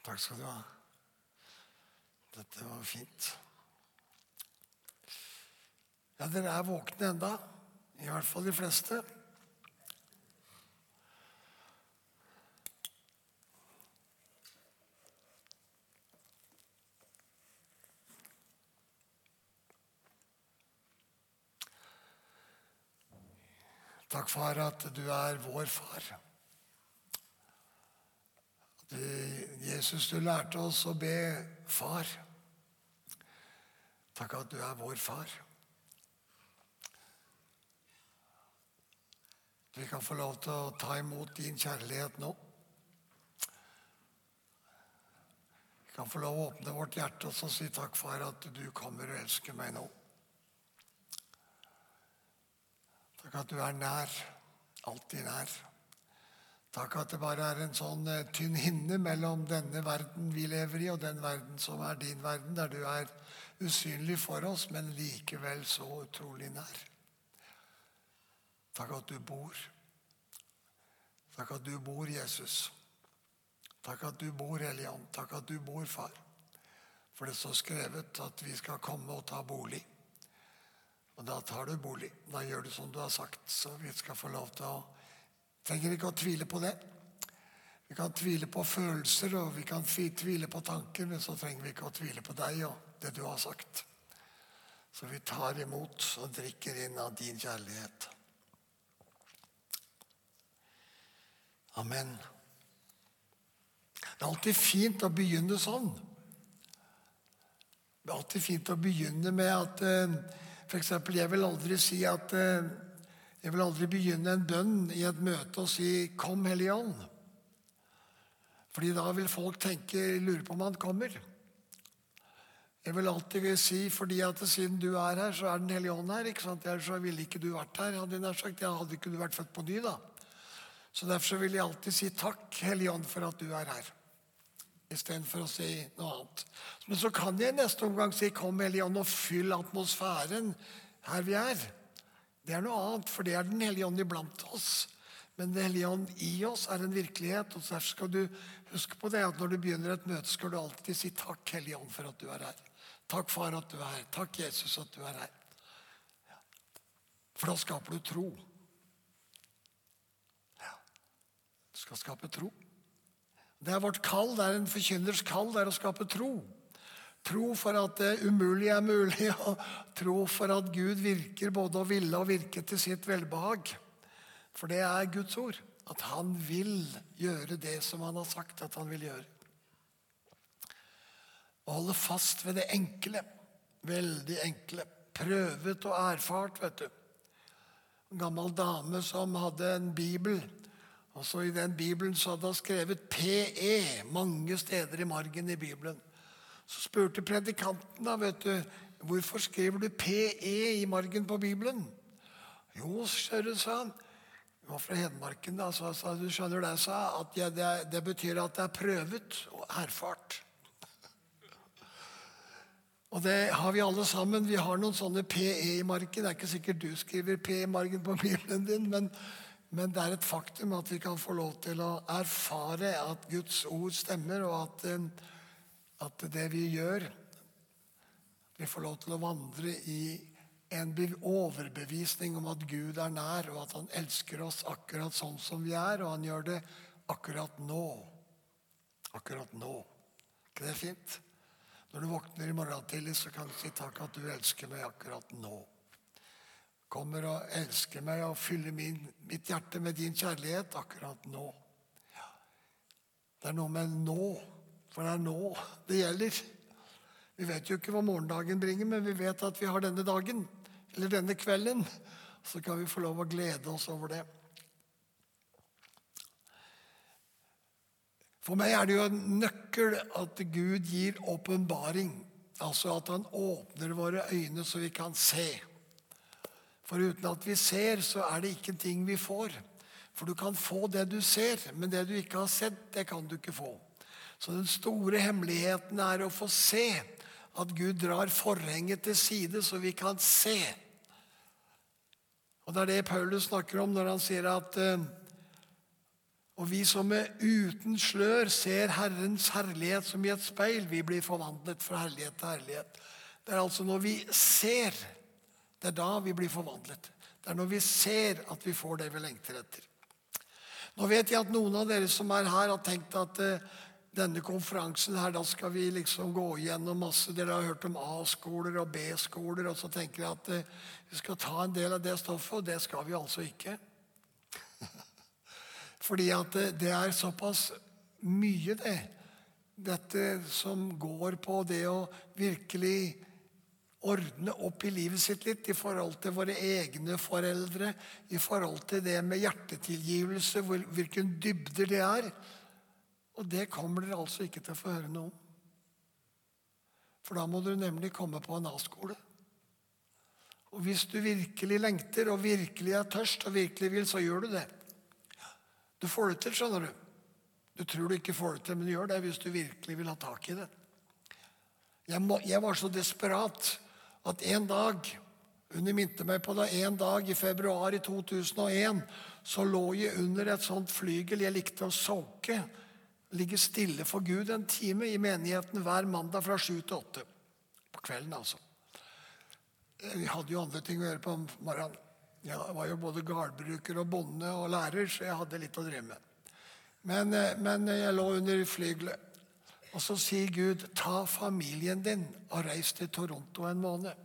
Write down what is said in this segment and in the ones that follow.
Takk skal du ha. Dette var fint. Ja, dere er våkne enda, i hvert fall de fleste. Takk, far, at du er vår far. Jesus, du lærte oss å be far. Takk at du er vår far. Vi kan få lov til å ta imot din kjærlighet nå. Vi kan få lov å åpne vårt hjerte og si takk, far, at du kommer og elsker meg nå. Takk at du er nær, alltid nær. Takk at det bare er en sånn tynn hinne mellom denne verden vi lever i og den verden som er din verden, der du er usynlig for oss, men likevel så utrolig nær. Takk at du bor. Takk at du bor, Jesus. Takk at du bor, Helligånd. Takk at du bor, far. For det står skrevet at vi skal komme og ta bolig. Og da tar du bolig. Da gjør du som du har sagt, så vi skal få lov til å trenger ikke å tvile på det. Vi kan tvile på følelser, og vi kan tvile på tanker, men så trenger vi ikke å tvile på deg og det du har sagt. Så vi tar imot og drikker inn av din kjærlighet. Amen. Det er alltid fint å begynne sånn. Det er alltid fint å begynne med at, for eksempel, jeg vil aldri si at jeg vil aldri begynne en bønn i et møte og si «Kom, Helligånd». Fordi da vil folk lure på om han kommer. Jeg vil alltid si, fordi at siden du er her, så er den Helligånd her, ikke sant? Ellers så ville ikke du vært her, hadde ikke du vært født på ny da. Så derfor så vil jeg alltid si takk, Helligånd, for at du er her. I stedet for å si noe annet. Men så kan jeg i neste omgang si «Kom, Helligånd», og fyll atmosfæren her vi er. Det er noe annet, for det er den Hellige Ånd iblant oss. Men den Hellige Ånd i oss er en virkelighet, og så skal du huske på det, at når du begynner et møte, skal du alltid si takk, Hellige Ånd, for at du er her. Takk, far, at du er her. Takk, Jesus, at du er her. For da skaper du tro. Ja, du skal skape tro. Det er vårt kall, det er en forkynners kall, det er å skape tro. Tro for at det umulige er mulig, og tro for at Gud virker både å ville og virke til sitt velbehag. For det er Guds ord, at han vil gjøre det som han har sagt at han vil gjøre. Og holde fast ved det enkle, veldig enkle, prøvet og erfart, vet du. En gammel dame som hadde en bibel, og så i den bibelen så hadde han skrevet PE, mange steder i margen i bibelen. Så spurte predikanten da, vet du, hvorfor skriver du PE i margen på Bibelen? Jo, skjønner du, sa han. Det var fra Hedmarken da, så sa du skjønner det, sa at det betyr at det er prøvet og erfart. Og det har vi alle sammen. Vi har noen sånne PE i margen. Det er ikke sikkert du skriver PE i margen på Bibelen din, men det er et faktum at vi kan få lov til å erfare at Guds ord stemmer, og at det vi gjør, vi får lov til å vandre i en overbevisning om at Gud er nær, og at han elsker oss akkurat sånn som vi er, og han gjør det akkurat nå. Akkurat nå. Ikke det fint? Når du våkner i morgen tidlig, så kan du si takk at du elsker meg akkurat nå. Kommer og elsker meg og fyller mitt hjerte med din kjærlighet akkurat nå. Ja. Det er noe med nå. For det er nå det gjelder. Vi vet jo ikke hva morgendagen bringer, men vi vet at vi har denne dagen, eller denne kvelden. Så kan vi få lov å glede oss over det. For meg er det jo en nøkkel at Gud gir åpenbaring. Altså at han åpner våre øyne så vi kan se. For uten at vi ser, så er det ikke ting vi får. For du kan få det du ser, men det du ikke har sett, det kan du ikke få. Så den store hemmeligheten er å få se at Gud drar forhenget til side så vi kan se. Og det er det Paulus snakker om når han sier at Og vi som uten slør ser Herrens herlighet som i et speil, vi blir forvandlet fra herlighet til herlighet. Det altså når vi ser, det da vi blir forvandlet. Det når vi ser at vi får det vi lengter etter. Nå vet jeg at noen av dere som her har tenkt at denne konferansen her, da skal vi liksom gå igjennom masse. Dere har hørt om A-skoler og B-skoler, og så tenker jeg at vi skal ta en del av det stoffet, og det skal vi altså ikke. Fordi at det såpass mye dette som går på det å virkelig ordne opp i livet sitt litt, i forhold til våre egne foreldre, i forhold til det med hjertetilgivelse, hvilken dybder det Og det kommer dere altså ikke til å få høre noe om. For da må du nemlig komme på en A-skole. Og hvis du virkelig lengter, og virkelig tørst, og virkelig vil, så gjør du det. Du får det til, skjønner du. Du tror du ikke får det til, men du gjør det hvis du virkelig vil ha tak i det. Jeg var så desperat at en dag, hun minte meg på det, en dag i februar i 2001, så lå jeg under et sånt flygel. Jeg likte å soke, ligge stille for Gud en time i menigheten hver mandag fra 7 til 8. På kvelden altså. Vi hadde jo andre ting å gjøre på morgenen. Jeg var jo både gardbruker og bonde og lærer, så jeg hadde litt å drive med. Men jeg lå under flygelet. Og så sier Gud, ta familien din og reis til Toronto en måned.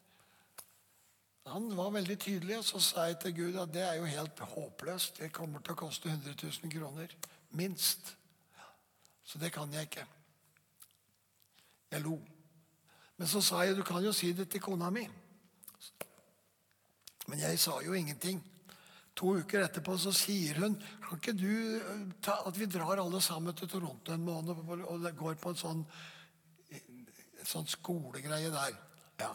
Han var veldig tydelig, og så sa jeg til Gud at det jo helt håpløst. Det kommer til å koste 100 000 kroner, minst. Så det kan jeg ikke. Jeg lo. Men så sa jeg, du kan jo si det til kona mi. Men jeg sa jo ingenting. 2 uker etterpå så sier hun, kan ikke du ta at vi drar alle sammen til Toronto en måned og går på en sånn skolegreie der? Ja,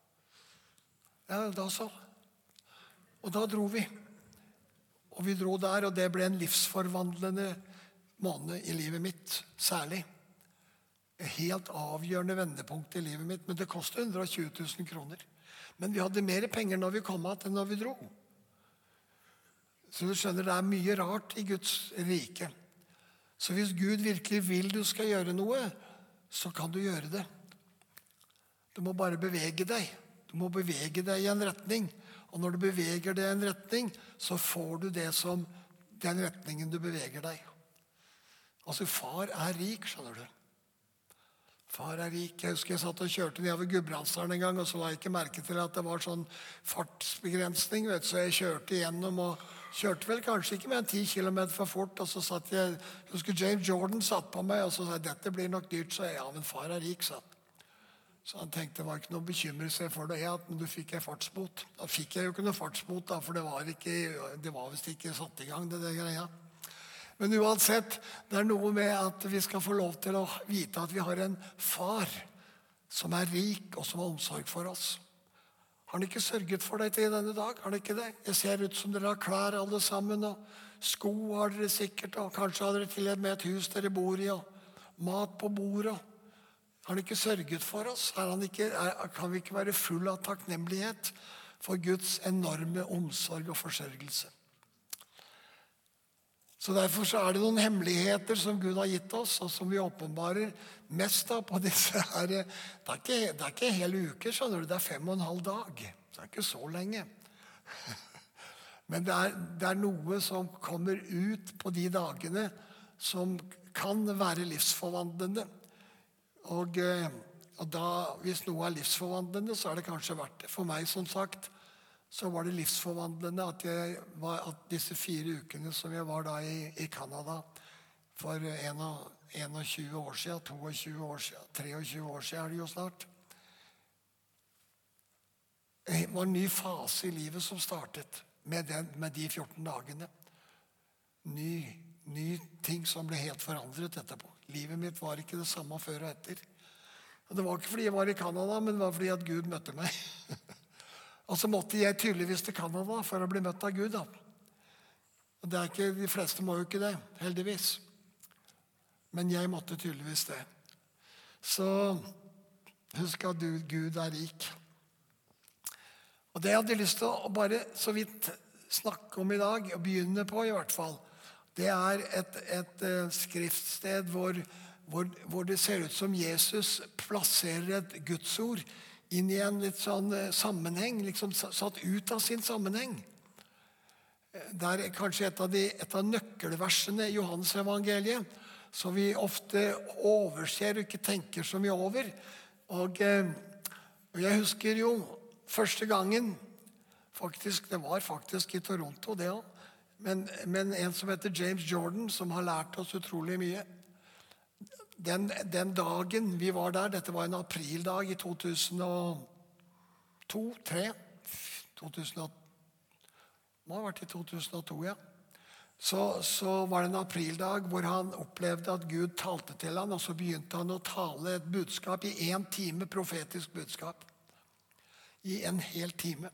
da så. Og da dro vi. Og vi dro der, og det ble en livsforvandlende måned i livet mitt, særlig. Et helt avgjørende vendepunkt i livet mitt, men det kostet 120 000 kroner. Men vi hadde mer penger når vi kom at enn når vi dro. Så du skjønner, det mye rart i Guds rike. Så hvis Gud virkelig vil du skal gjøre noe, så kan du gjøre det. Du må bare bevege deg. Du må bevege deg i en retning. Og når du beveger deg i en retning, så får du det som den retningen du beveger deg. Altså, far rik, skjønner du. Far rik. Jeg husker jeg satt og kjørte nedover Gudbrandsdalen en gang, og så la jeg ikke merke til at det var sånn fartsbegrensning, så jeg kjørte igjennom, og kjørte vel kanskje ikke mer enn 10 kilometer for fort, og så satt jeg husker James Jordan satt på meg, og så sa jeg, dette blir nok dyrt, så jeg, ja, men far rik, sa han. Så han tenkte, det var ikke noe bekymrelse for det, men du fikk en fartsbot. Da fikk jeg jo ikke noe fartsbot, da, for det var visst ikke satt i gang, det greia. Men uansett, det noe med at vi skal få lov til å vite at vi har en far som rik og som har omsorg for oss. Har han ikke sørget for deg til denne dag? Har han ikke det? Jeg ser ut som dere har klær alle sammen, og sko har dere sikkert, og kanskje har dere til og med et hus dere bor i, og mat på bordet. Har han ikke sørget for oss? Kan vi ikke være full av takknemlighet for Guds enorme omsorg og forsørgelse? Så derfor så det noen hemmeligheter som Gud har gitt oss, og som vi åpenbarer mest av på disse her. Det ikke en hel uke, skjønner du. Det 5,5 dag. Det ikke så lenge. Men det noe som kommer ut på de dagene som kan være livsforvandlende. Og da, hvis noe livsforvandlende, så det kanskje verdt det. For meg, som sagt, så var det livsforvandlende at disse 4 ukene som jeg var da i Canada for 21 år siden, 22 år siden, 23 år siden det jo snart. Det var en ny fase i livet som startet med de 14 dagene. Ny ting som ble helt forandret etterpå. Livet mitt var ikke det samme før og etter. Og det var ikke fordi jeg var i Canada, men det var fordi at Gud møtte meg. Og så måtte jeg tydeligvis til Canada for å bli møtt av Gud. Da. Og de fleste må jo ikke det, heldigvis. Men jeg måtte tydeligvis det. Så husk at Gud rik. Og det jeg hadde lyst til å bare så vidt snakke om i dag, og begynne på i hvert fall, Det et skriftsted hvor det ser ut som Jesus plasserer et Gudsord inn i en litt sånn sammenheng, liksom satt ut av sin sammenheng. Det kanskje et av nøkkelversene i Johannes evangeliet, som vi ofte overser og ikke tenker så mye over. Og jeg husker jo første gangen, det var faktisk i Toronto det også, men en som heter James Jordan, som har lært oss utrolig mye. Den dagen vi var der, dette var en aprildag i 2002, 2003, 2002, må ha vært i 2002, ja. Så var det en aprildag hvor han opplevde at Gud talte til han, og så begynte han å tale et budskap i 1 time, profetisk budskap. I en hel time.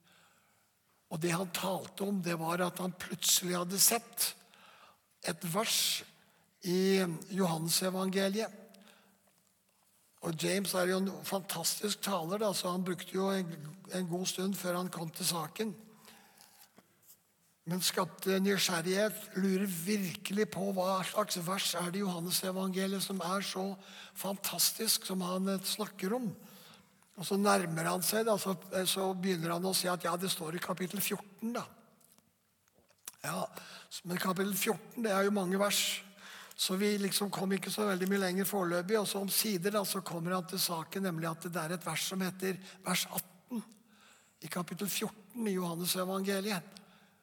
Og det han talte om, det var at han plutselig hadde sett et vers i Johannes evangeliet. Og James jo en fantastisk taler, da, så han brukte jo en god stund før han kom til saken. Men skapte nysgjerrighet, lurer virkelig på hva slags vers det i Johannes evangeliet som så fantastisk som han snakker om. Og så nærmer han seg, da, så begynner han å si at ja, det står i kapittel 14 da. Ja, men kapittel 14, det jo mange vers. Så vi liksom kom ikke så veldig mye lenger foreløpig, og så om sider da, så kommer han til saken, nemlig at det et vers som heter vers 18 i kapittel 14 i Johannes evangeliet.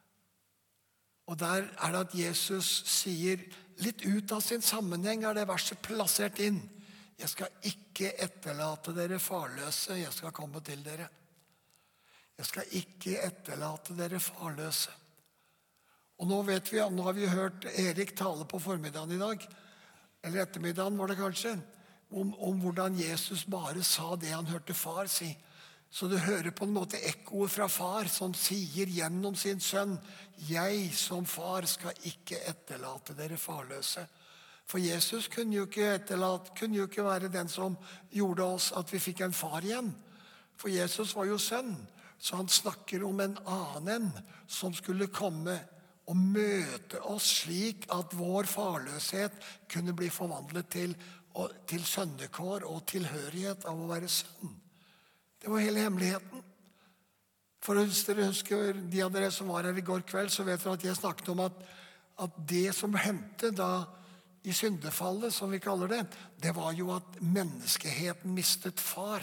Og der det at Jesus sier, litt ut av sin sammenheng det verset plassert inn. Jeg skal ikke etterlate dere farløse, jeg skal komme til dere. Jeg skal ikke etterlate dere farløse. Og nå vet vi, nå har vi hørt Erik tale på formiddagen i dag, eller ettermiddagen var det kanskje, om hvordan Jesus bare sa det han hørte far si. Så du hører på en måte ekkoet fra far som sier gjennom sin sønn, jeg som far skal ikke etterlate dere farløse. For Jesus kunne jo ikke være den som gjorde oss at vi fikk en far igjen. For Jesus var jo sønn, så han snakker om en annen som skulle komme og møte oss slik at vår farløshet kunne bli forvandlet til sønnekår og tilhørighet av å være sønn. Det var hele hemmeligheten. For hvis dere husker, de av dere som var her i går kveld, så vet dere at jeg snakket om at det som hendte da i syndefallet, som vi kaller det, det var jo at menneskeheten mistet far.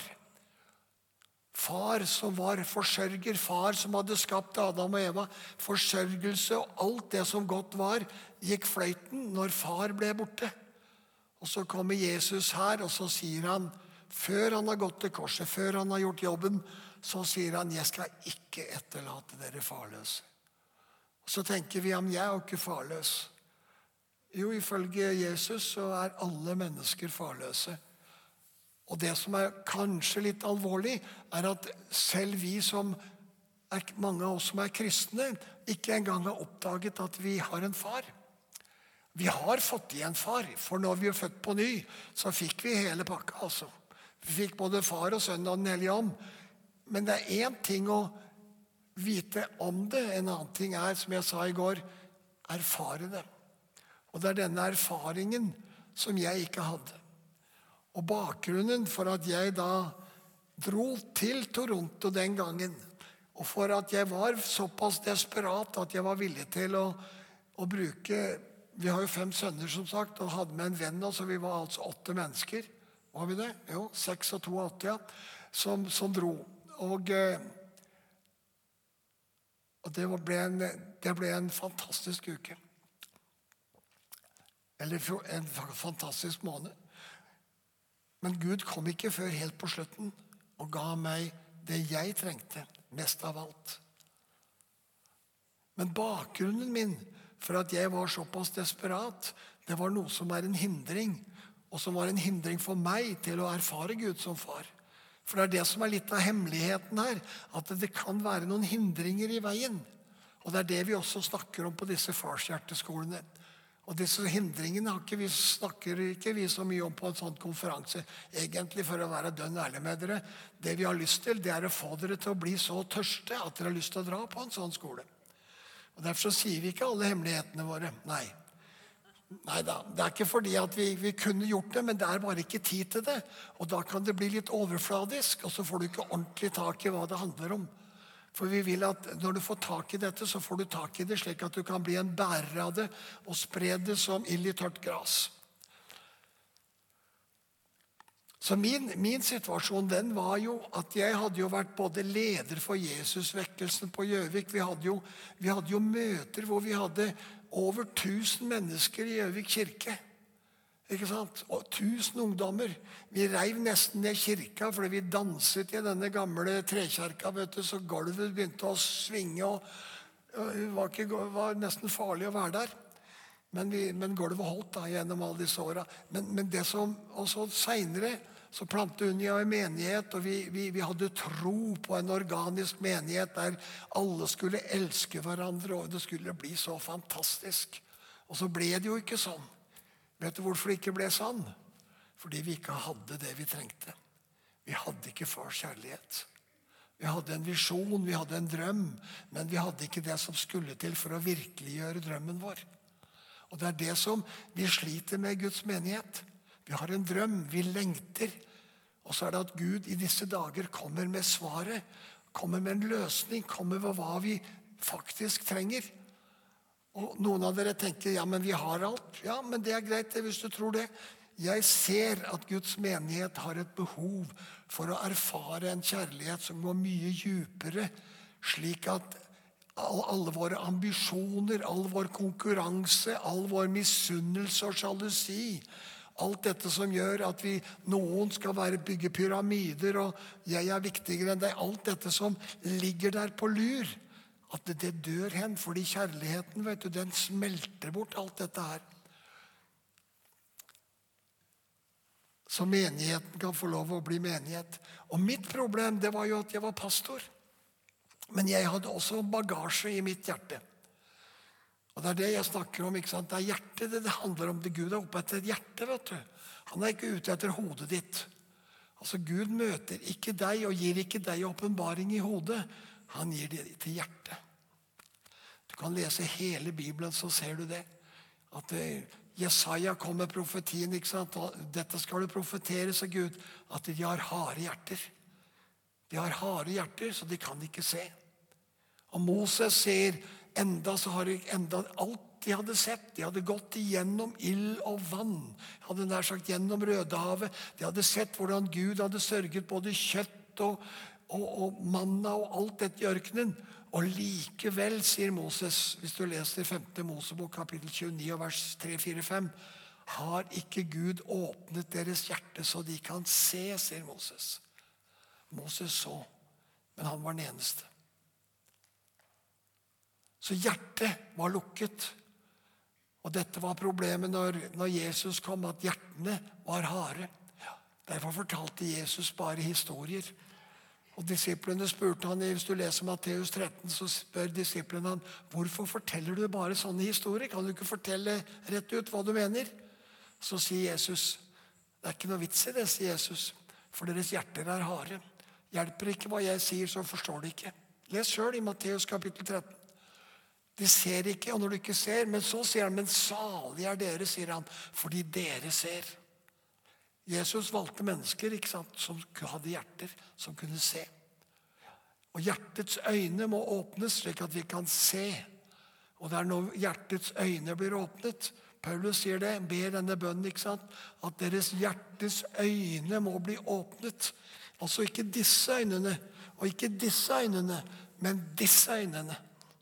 Far som var forsørger, far som hadde skapt Adam og Eva. Forsørgelse og alt det som godt var, gikk fløyten når far ble borte. Og så kommer Jesus her, og så sier han, før han har gått til korset, før han har gjort jobben, så sier han, jeg skal ikke etterlate dere farløse. Og så tenker vi, jeg jo ikke farløs. Jo, ifølge Jesus så alle mennesker farløse. Og det som kanskje litt alvorlig, at selv vi som mange av oss som kristne, ikke engang har oppdaget at vi har en far. Vi har fått igjen far, for når vi født på ny, så fikk vi hele pakka altså. Vi fikk både far og sønn og den hellige ånd. Men det en ting å vite om det, en annen ting som jeg sa i går, erfare det. Og det denne erfaringen som jeg ikke hadde. Og bakgrunnen for at jeg da dro til Toronto den gangen, og for at jeg var såpass desperat at jeg var villig til å bruke, vi har jo 5 sønner som sagt, og hadde med en venn, så vi var altså 8 mennesker. Var vi det? Jo, 6 og 82, ja, som dro. Og det ble en fantastisk uke. Eller en fantastisk måned. Men Gud kom ikke før helt på slutten og ga meg det jeg trengte, mest av alt. Men bakgrunnen min for at jeg var såpass desperat, det var noe som en hindring, og som var en hindring for meg til å erfare Gud som far. For det det som litt av hemmeligheten her, at det kan være noen hindringer i veien. Og det det vi også snakker om på disse farshjerteskolene. Og disse hindringene snakker ikke vi så mye om på en sånn konferanse, egentlig for å være dønn ærlig med dere. Det vi har lyst til, det å få dere til å bli så tørste at dere har lyst til å dra på en sånn skole. Og derfor så sier vi ikke alle hemmelighetene våre. Neida, det er ikke fordi at vi kunne gjort det, men det er bare ikke tid til det. Og da kan det bli litt overfladisk, og så får du ikke ordentlig tak i hva det handler om. For vi vil at når du får tak i dette, så får du tak i det slik at du kan bli en bærer av det og spre det som ild i tørt gras. Så min situasjon den var jo at jeg hadde jo vært både leder for Jesusvekkelsen på Gjøvik. Vi hadde jo møter hvor vi hadde over 1000 mennesker i Gjøvik kirke. Ikke sant? Og 1000 ungdommer. Vi reiv nesten ned kirka fordi vi danset i denne gamle trekirka, vet du, så gulvet begynte å svinge, og det var nesten farlig å være der. Men gulvet holdt da gjennom alle disse åra. Men det som også senere så plantet hun i en menighet, og vi hadde tro på en organisk menighet der alle skulle elske hverandre, og det skulle bli så fantastisk. Og så ble det jo ikke sånn. Vet du hvorfor det ikke ble sånn? Fordi vi ikke hadde det vi trengte. Vi hadde ikke fars kjærlighet. Vi hadde en visjon, vi hadde en drøm, men vi hadde ikke det som skulle til for å virkeliggjøre drømmen vår. Og det er det som vi sliter med i Guds menighet. Vi har en drøm, vi lengter. Og så er det at Gud i disse dager kommer med svaret, kommer med en løsning, kommer med hva vi faktisk trenger. Og noen av dere tenker, ja, men vi har alt. Ja, men det er greit det, hvis du tror det. Jeg ser at Guds menighet har et behov for å erfare en kjærlighet som går mye dypere, slik at alle våre ambisjoner, all vår konkurranse, all vår misunnelse og sjalusi, alt dette som gjør at noen skal bygge pyramider, og jeg er viktigere enn deg, alt dette som ligger der på lur, at det dør hen, fordi kjærligheten, vet du, den smelter bort alt dette her. Så menigheten kan få lov å bli menighet. Og mitt problem, det var jo at jeg var pastor. Men jeg hadde også bagasje i mitt hjerte. Og det er det jeg snakker om, ikke sant? Det er hjertet det handler om. Det Gud er oppe etter et hjerte, vet du. Han er ikke ute etter hodet ditt. Altså, Gud møter ikke deg og gir ikke deg åpenbaring i hodet. Han gir det til hjertet. Du kan lese hele Bibelen, så ser du det. At Jesaja kom med profetien, ikke sant? Dette skal du profetere, sa Gud, at de har harde hjerter. De har harde hjerter, så de kan ikke se. Og Moses ser så har de enda alt de hadde sett. De hadde gått igjennom ild og vann. De hadde nær sagt gjennom Rødehavet. De hadde sett hvordan Gud hadde sørget både kjøtt og manna og alt dette i ørkenen. Og likevel, sier Moses, hvis du leser 5. Mosebok kapittel 29 og vers 3-4-5, har ikke Gud åpnet deres hjerte så de kan se, sier Moses. Moses så, men han var den eneste. Så hjertet var lukket. Og dette var problemet når Jesus kom, at hjertene var harde. Derfor fortalte Jesus bare historier. Og disiplene spurte han, hvis du leser Matteus 13, så spør disiplene han, hvorfor forteller du bare sånne historier? Kan du ikke fortelle rett ut hva du mener? Så sier Jesus, det er ikke noe vits i det, sier Jesus, for deres hjerter er harde. Hjelper ikke hva jeg sier, så forstår de ikke. Les selv i Matteus kapittel 13. De ser ikke, og når du ikke ser, men så sier han, men salig er dere, sier han, fordi dere ser. Jesus valgte mennesker, ikke sant, som hadde hjerter, som kunne se. Og hjertets øyne må åpnes, slik at vi kan se. Og det er når hjertets øyne blir åpnet. Paulus sier det, ber denne bønnen, ikke sant, at deres hjertes øyne må bli åpnet. Altså ikke disse øynene, og ikke disse øynene, men disse øynene.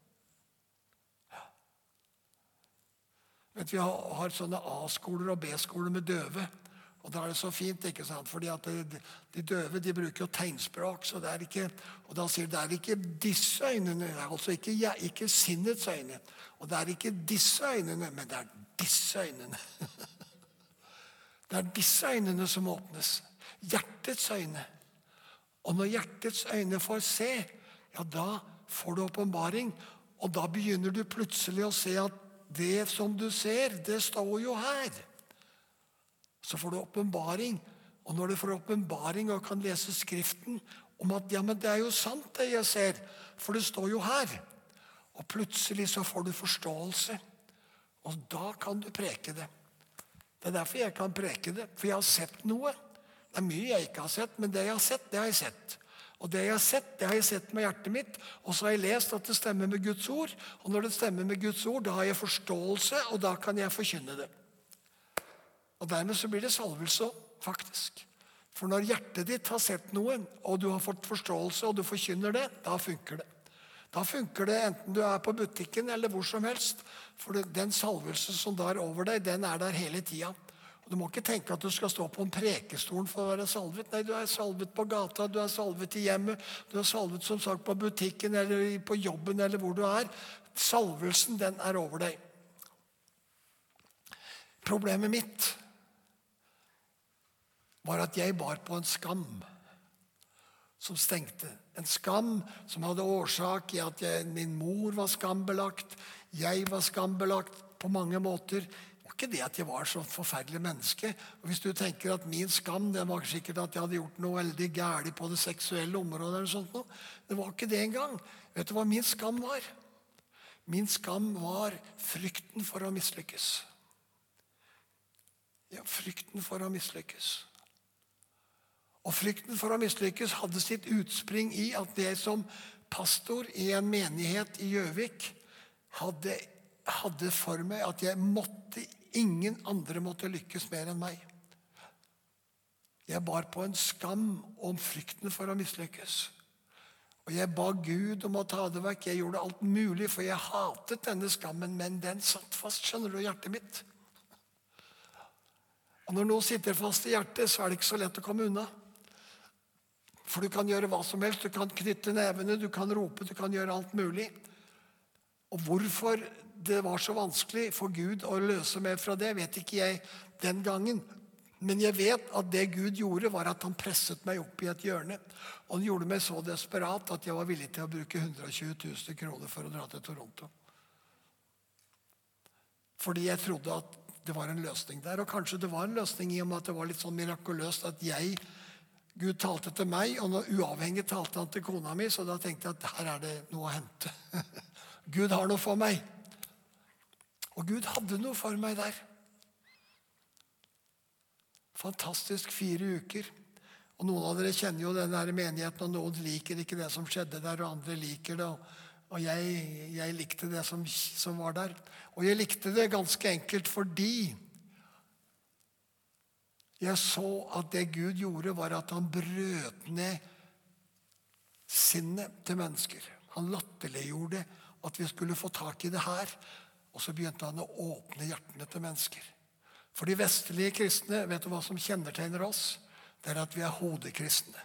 Vi har sånne A-skoler og B-skoler med døve. Og da er det så fint, ikke sant? Fordi at de døve, de bruker jo tegnspråk. Så det er ikke, og da sier det er ikke disse øynene, det er altså ikke sinnets øyne. Og det er ikke disse øynene, men det er disse øynene. Det er disse øynene som åpnes. Hjertets øyne. Og når hjertets øyne får se, ja, da får du åpenbaring. Og da begynner du plutselig å se at det som du ser, det står jo her. Så får du åpenbaring. Og når du får åpenbaring og kan lese skriften om at ja, men det er jo sant det jeg ser, for det står jo her. Og plutselig så får du forståelse. Og da kan du preke det. Det er derfor jeg kan preke det, for jeg har sett noe. Det er mye jeg ikke har sett, men det jeg har sett, det har jeg sett. Og det jeg har sett, det har jeg sett med hjertet mitt. Og så har jeg lest at det stemmer med Guds ord. Og når det stemmer med Guds ord, da har jeg forståelse, og da kan jeg forkynne det. Og dermed så blir det salvelse, faktisk. For når hjertet ditt har sett noe, og du har fått forståelse, og du forkynner det, da funker det. Da funker det enten du er på butikken eller hvor som helst. For den salvelse som der over deg, den er der hele tida. Og du må ikke tenke at du skal stå på en prekestolen for å være salvet. Nei, du er salvet på gata, du er salvet i hjemmet, du er salvet som sagt på butikken eller på jobben eller hvor du er. Salvelsen, den er over deg. Problemet mitt var at jeg bar på en skam som stengte. En skam som hadde årsak i at min mor var skambelagt, jeg var skambelagt på mange måter. Det var ikke det at jeg var så forferdelig menneske. Og hvis du tenker at min skam, det var sikkert at jeg hadde gjort noe veldig gærent på det seksuelle området eller sånt noe. Det var ikke det engang. Vet du hva min skam var? Min skam var frykten for å mislykkes. Ja, frykten for å mislykkes. Og frykten for å mislykkes hadde sitt utspring i at jeg som pastor i en menighet i Gjøvik hadde for meg at ingen andre måtte lykkes mer enn meg. Jeg bar på en skam om frykten for å mislykkes. Og jeg ba Gud om å ta det vekk. Jeg gjorde alt mulig, for jeg hatet denne skammen, men den satt fast, skjønner du, i hjertet mitt. Og når noe sitter fast i hjertet, så er det ikke så lett å komme unna. For du kan gjøre hva som helst, du kan knytte nevene, du kan rope, du kan gjøre alt mulig. Og hvorfor det var så vanskelig for Gud å løse meg fra det, vet ikke jeg den gangen. Men jeg vet at det Gud gjorde, var at han presset meg opp i et hjørne. Og han gjorde meg så desperat at jeg var villig til å bruke 120 000 kroner for å dra til Toronto. Fordi jeg trodde at det var en løsning der. Og kanskje det var en løsning i og med at det var litt sånn mirakuløst at Gud talte til meg, og når uavhengig talte han til kona mi, så da tenkte jeg at her er det noe å hente. Gud har noe for meg. Og Gud hadde noe for meg der. Fantastisk 4 uker. Og noen av dere kjenner jo den der menigheten, og noen liker ikke det som skjedde der, og andre liker det. Og jeg likte det som var der. Og jeg likte det ganske enkelt fordi jeg så at det Gud gjorde, var at han brøt ned sinnet til mennesker. Han latterliggjorde at vi skulle få tak i det her. Og så begynte han å åpne hjertene til mennesker. For de vestlige kristne, vet du hva som kjennetegner oss? Det er at vi er hodekristne.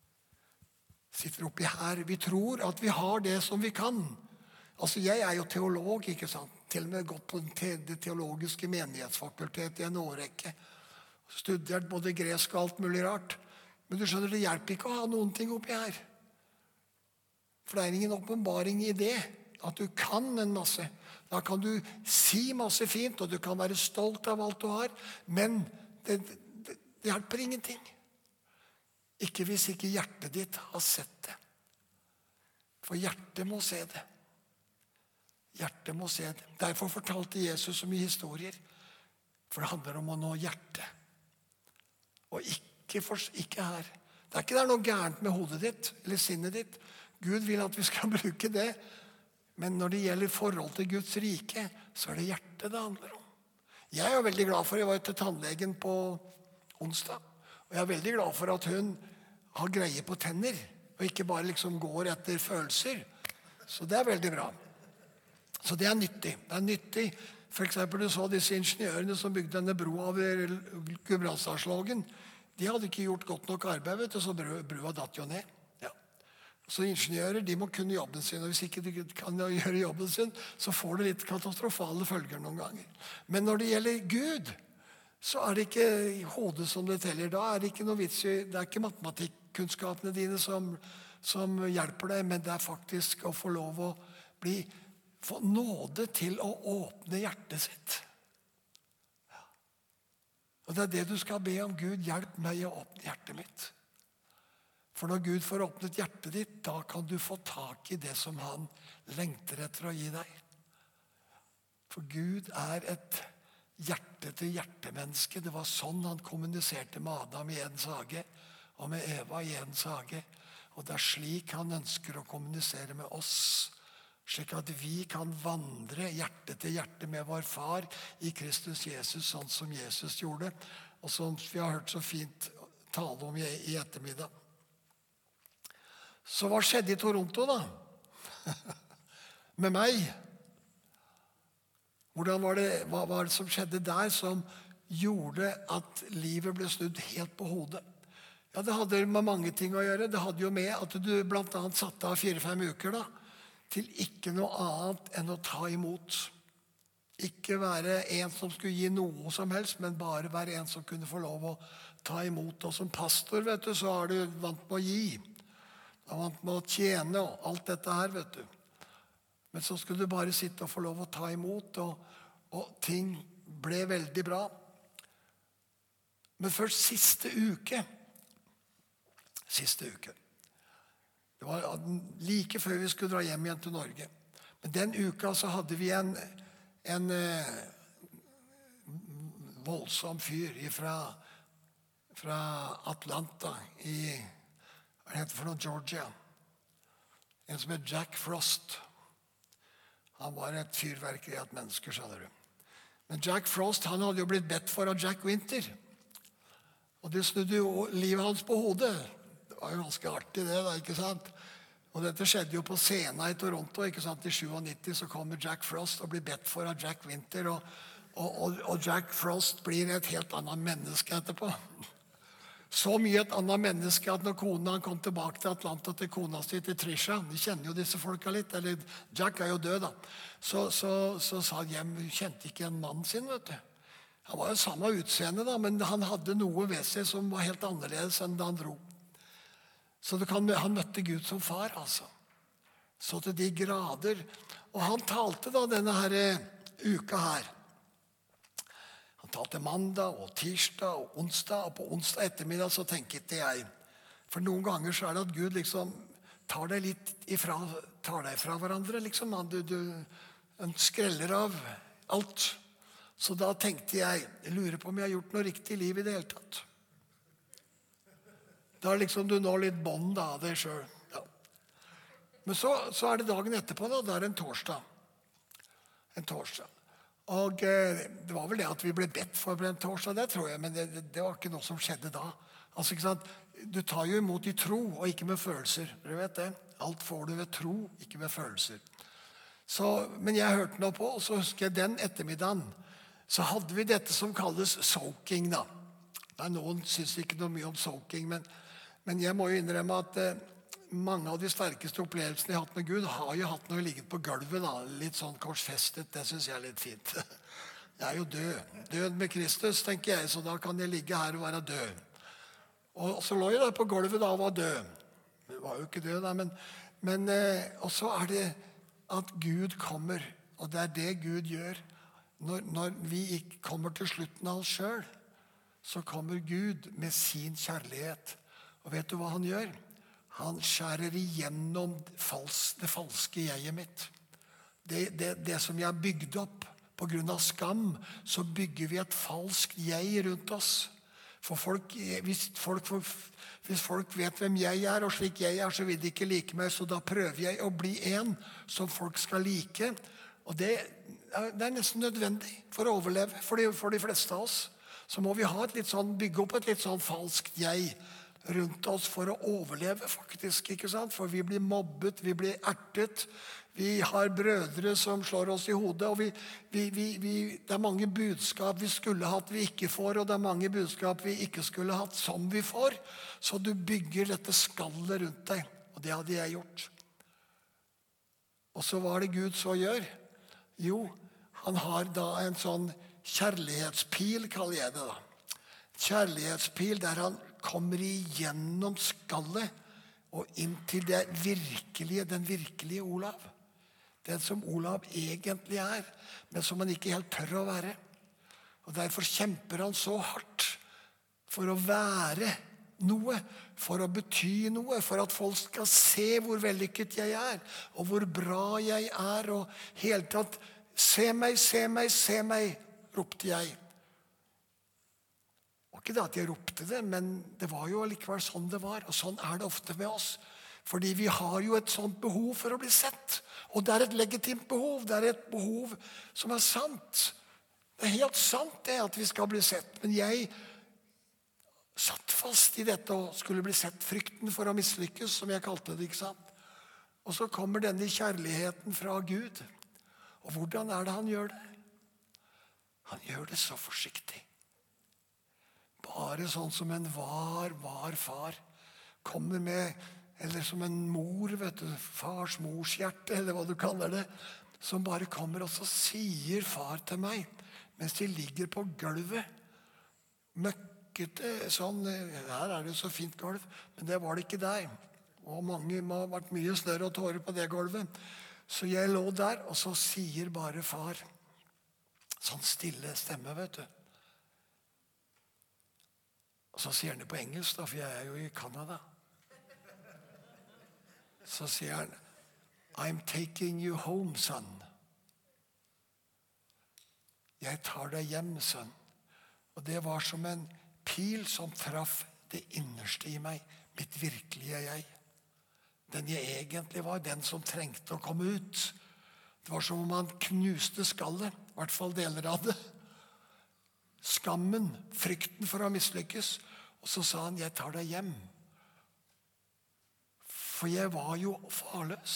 Sitter oppi her. Vi tror at vi har det som vi kan. Altså, jeg er jo teolog, ikke sant? Til og med gått på det teologiske menighetsfakultet i en årrekke. Studert både gresk og alt mulig rart. Men du skjønner, det hjelper ikke å ha noen ting oppi her. For det er ingen åpenbaring i det. At du kan en masse. Da kan du si masse fint, og du kan være stolt av alt du har. Men det hjelper ingenting. Ikke hvis ikke hjertet ditt har sett det. For hjertet må se det. Hjertet må se det. Derfor fortalte Jesus så mye historier. For det handler om å nå hjertet. Og ikke her. Det er ikke der noe gærent med hodet ditt eller sinnet ditt. Gud vil at vi skal bruke det. Men når det gjelder forhold til Guds rike, så er det hjertet det handler om. Jeg er veldig glad for, jeg var til tannlegen på onsdag. Og jeg er veldig glad for at hun har greie på tenner. Og ikke bare liksom går etter følelser. Så det er veldig bra. Så det er nyttig. Det er nyttig. For eksempel, du så disse ingeniørene som bygde denne broa over Gudbrandsdalslågen. De hadde ikke gjort godt nok arbeid, vet du, så brua datt jo ned. Ja. Så ingeniører, de må kunne jobben sin, og hvis ikke de kan gjøre jobben sin, så får det litt katastrofale følger noen ganger. Men når det gjelder Gud, så er det ikke hodet som det teller. Da er det ikke noe vits i, det er ikke matematikkunnskapene dine som hjelper deg, men det er faktisk å få lov å få nåde til å åpne hjertet sitt. Ja. Og det er det du skal be om. Gud, hjelp meg å åpne hjertet mitt. For når Gud får åpnet hjertet ditt, da kan du få tak i det som han lengter etter å gi deg. For Gud er et hjerte-til-hjerte-menneske. Det var sånn han kommuniserte med Adam i Edens hage, og med Eva i Edens hage. Og det er slik han ønsker å kommunisere med oss, slik at vi kan vandre hjerte til hjerte med vår far i Kristus Jesus, sånn som Jesus gjorde, og som vi har hørt så fint tale om i ettermiddag. Så hva skjedde i Toronto da? Med meg? Hva var det som skjedde der som gjorde at livet ble snudd helt på hodet? Ja, det hadde med mange ting å gjøre. Det hadde jo med at du blant annet satte av 4-5 uker da, til ikke noe annet enn å ta imot. Ikke være en som skulle gi noe som helst, men bare være en som kunne få lov å ta imot. Og som pastor, vet du, så er du vant med å gi. Du er vant med å tjene og alt dette her, vet du. Men så skulle du bare sitte og få lov å ta imot, og ting ble veldig bra. Men først siste uke, det var like før vi skulle dra hjem igjen til Norge. Men den uka så hadde vi en voldsom fyr fra Atlanta i hva heter det for noe, Georgia. En som het Jack Frost. Han var et fyrverkeri av et menneske, skjønner du. Men Jack Frost, han hadde jo blitt bedt for av Jack Winter. Og det snudde jo livet hans på hodet. Det var jo ganske artig det da, ikke sant? Og dette skjedde jo på scenen i Toronto, ikke sant? I 97 så kommer Jack Frost og blir bedt for av Jack Winter, og Jack Frost blir et helt annet menneske etterpå. Så mye et annet menneske at når kona kom tilbake til Atlanta til kona si, til Trisha, de kjenner jo disse folka litt, eller Jack er jo død da, så sa han hjem, hun kjente ikke en mann sin, vet du. Han var jo samme utseende da, men han hadde noe ved seg som var helt annerledes enn da han dro. Så han møtte Gud som far, altså. Så til de grader. Og han talte da denne her uka her. Han talte mandag og tirsdag og onsdag, og på onsdag ettermiddag så tenkte jeg, for noen ganger så er det at Gud liksom tar deg fra hverandre, liksom. Han skreller av alt. Så da tenkte jeg lurer på om jeg har gjort noe riktig i livet i det hele tatt. Da liksom du når litt bånd av deg selv. Ja. Men så er det dagen etterpå da, det er en torsdag. Og det var vel det at vi ble bedt for en torsdag, det tror jeg, men det var ikke noe som skjedde da. Altså, ikke sant? Du tar jo imot i tro, og ikke med følelser. Dere vet det. Alt får du ved tro, ikke ved følelser. Men jeg hørte noe på, og så husker jeg den ettermiddagen, så hadde vi dette som kalles soaking da. Noen synes ikke noe mye om soaking, men jeg må jo innrømme at mange av de sterkeste opplevelsene jeg har hatt med Gud har jo hatt når jeg ligget på gulvet da, litt sånn korsfestet, det synes jeg er litt fint. Jeg er jo død med Kristus, tenker jeg, så da kan jeg ligge her og være død. Og så lå jeg der på gulvet da og var død. Jeg var jo ikke død da, men og så er det at Gud kommer, og det er det Gud gjør. Når vi ikke kommer til slutten av oss selv, så kommer Gud med sin kjærlighet. Og vet du hva han gjør? Han skjærer igjennom det falske jeget mitt. Det som jeg har bygd opp på grunn av skam, så bygger vi et falskt jeg rundt oss. For hvis folk vet hvem jeg er, og slik jeg er, så vil de ikke like meg, så da prøver jeg å bli en som folk skal like. Og det er nesten nødvendig for å overleve. For de fleste av oss så må vi bygge opp et litt sånn falskt jeg rundt oss for å overleve, faktisk, ikke sant? For vi blir mobbet, vi blir ertet, vi har brødre som slår oss i hodet, og det er mange budskap vi skulle hatt vi ikke får, og det er mange budskap vi ikke skulle hatt som vi får, så du bygger dette skallet rundt deg, og det hadde jeg gjort. Og så hva er det Gud så gjør? Jo, han har da en sånn kjærlighetspil, kaller jeg det da. Kjærlighetspil der han kommer igjennom skallet og inn til den virkelige Olav. Den som Olav egentlig er, men som han ikke helt tør å være. Og derfor kjemper han så hardt for å være noe, for å bety noe, for at folk skal se hvor vellykket jeg er, og hvor bra jeg er, og helt tatt, se meg, se meg, se meg, ropte jeg. Og ikke det at jeg ropte det, men det var jo likevel sånn det var, og sånn er det ofte med oss. Fordi vi har jo et sånt behov for å bli sett, og det er et legitimt behov, det er et behov som er sant. Det er helt sant det at vi skal bli sett, men jeg satt fast i dette og skulle bli sett, frykten for å mislykkes, som jeg kalte det, ikke sant? Og så kommer denne kjærligheten fra Gud. Og hvordan er det han gjør det? Han gjør det så forsiktig. Bare sånn som en var far kommer med, eller som en mor, vet du, fars morshjerte, eller hva du kaller det, som bare kommer, og så sier far til meg, mens de ligger på gulvet, sånn, her er det så fint gulv, men det var det ikke der. Og mange må ha vært mye snørr og tårer på det gulvet. Så jeg lå der, og så sier bare far, sånn stille stemme, vet du. Og så sier han det på engelsk, da, for jeg er jo i Canada. Så sier han, I'm taking you home, son. Jeg tar deg hjem, sønn. Og det var som en pil som traff det innerste i meg, mitt virkelige jeg. Den jeg egentlig var, den som trengte å komme ut. Det var som om han knuste skallet, i hvert fall deler av det. Skammen, frykten for å mislykkes. Og så sa han, jeg tar deg hjem. For jeg var jo farløs.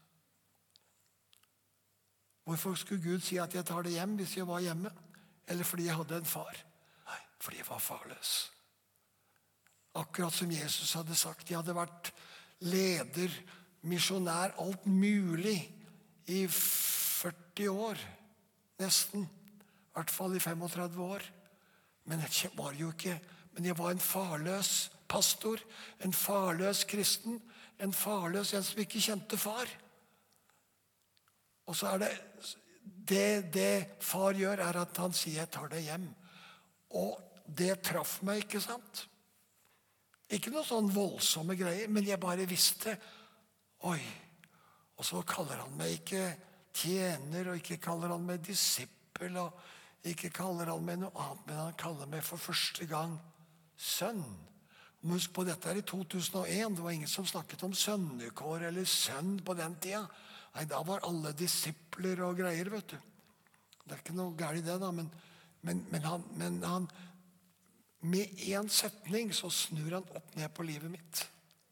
Hvorfor skulle Gud si at jeg tar deg hjem hvis jeg var hjemme? Eller fordi jeg hadde en far? Nei, fordi jeg var farløs. Akkurat som Jesus hadde sagt. Jeg hadde vært leder, misjonær, alt mulig i 40 år. Nesten. I hvert fall i 35 år. Men jeg var jo ikke. Men jeg var en farløs pastor. En farløs kristen. En farløs, en som ikke kjente far. Og så er det far gjør, er at han sier, jeg tar deg hjem. Og det traff meg, ikke sant? Ikke noe sånn voldsomme greier, men jeg bare visste, oi. Og så kaller han meg ikke tjener, og ikke kaller han meg disippel, og ikke kaller han meg noe annet, men han kaller meg for første gang sønn. Husk på, dette er i 2001, det var ingen som snakket om sønnekår eller sønn på den tida. Nei, da var alle disipler og greier, vet du. Det er ikke noe galt i det, da, men han med en setning så snur han opp ned på livet mitt.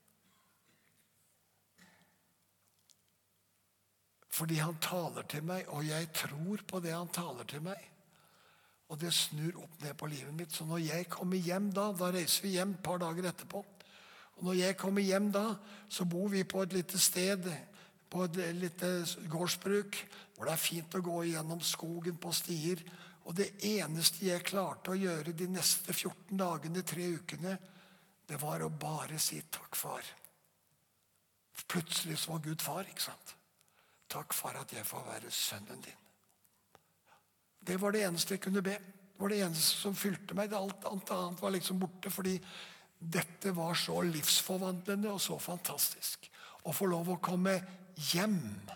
Fordi han taler til meg, og jeg tror på det han taler til meg. Og det snur opp ned på livet mitt. Så når jeg kommer hjem da reiser vi hjem et par dager etterpå. Og når jeg kommer hjem da, så bor vi på et lite sted, på et lite gårdsbruk, hvor det er fint å gå gjennom skogen på stier. Og det eneste jeg klarte å gjøre de neste 14 dagene, 3 ukene, det var å bare si takk, far. Plutselig så var Gud far, ikke sant? Takk, far, at jeg får være sønnen din. Det var det eneste jeg kunne be. Det var det eneste som fylte meg. Alt annet var liksom borte, fordi dette var så livsforvandlende og så fantastisk. Å få lov å komme hjem.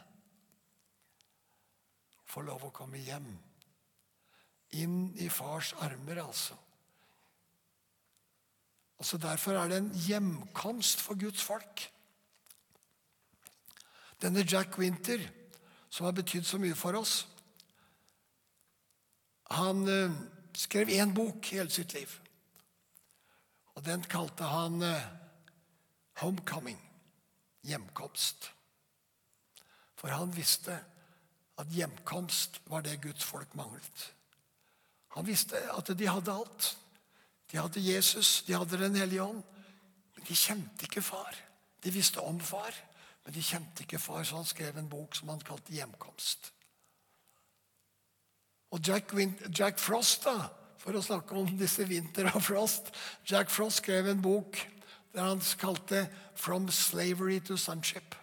Få lov å komme hjem. Inn i fars armer, altså. Altså derfor er det en hjemkomst for Guds folk. Denne Jack Winter, som har betydd så mye for oss, han skrev en bok i hele sitt liv. Og den kalte han Homecoming, hjemkomst. For han visste at hjemkomst var det Guds folk manglet. Han visste at de hadde alt. De hadde Jesus, de hadde Den hellige ånd. Men de kjente ikke far. De visste om far, men de kjente ikke far, så han skrev en bok som han kalte Hjemkomst. Og Jack Frost, da, for å snakke om disse Winter og Frost, Jack Frost skrev en bok der han kalte From Slavery to Sonship.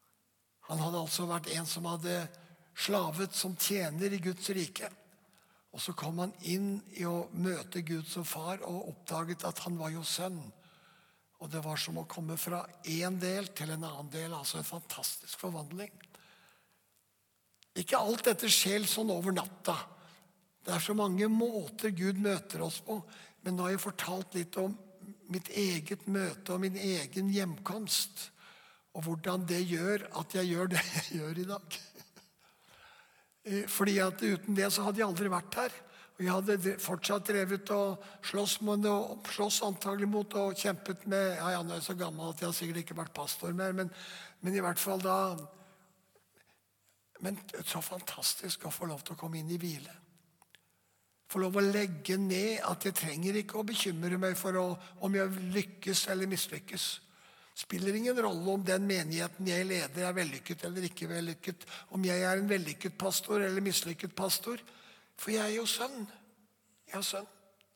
Han hadde altså vært en som hadde slavet som tjener i Guds rike. Og så kom han inn i å møte Gud som far og oppdaget at han var jo sønn. Og det var som å komme fra en del til en annen del, altså en fantastisk forvandling. Ikke alt dette skjer sånn over natta. Det så mange måter Gud møter oss på, men nå har jeg fortalt litt om mitt eget møte og min egen hjemkomst, og hvordan det gjør at jeg gjør det jeg gjør i dag. Fordi at uten det så hadde jeg aldri vært her. Og jeg hadde fortsatt drevet og slåss antagelig mot og kjempet med, ja, nå er jeg så gammel at jeg har sikkert ikke vært pastor mer, men i hvert fall da, men så fantastisk å få lov til å komme inn i hvile. Få lov å legge ned at jeg trenger ikke å bekymre meg for om jeg lykkes eller mislykkes. Spiller ingen rolle om den menigheten jeg leder vellykket eller ikke vellykket, om jeg en vellykket pastor eller mislykket pastor, for jeg jo sønn. Jeg sønn.